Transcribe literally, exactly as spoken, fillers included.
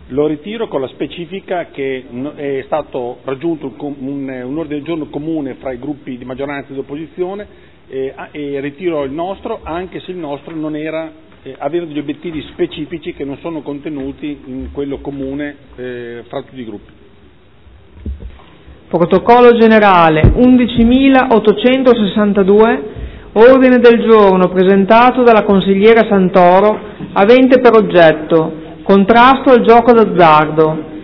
Lo ritiro con la specifica che è stato raggiunto un, un, un ordine del giorno comune fra i gruppi di maggioranza e di opposizione e, e ritiro il nostro, anche se il nostro non era, eh, aveva degli obiettivi specifici che non sono contenuti in quello comune eh, fra tutti i gruppi. Protocollo generale undicimilaottocentosessantadue, ordine del giorno presentato dalla consigliera Santoro, avente per oggetto contrasto al gioco d'azzardo,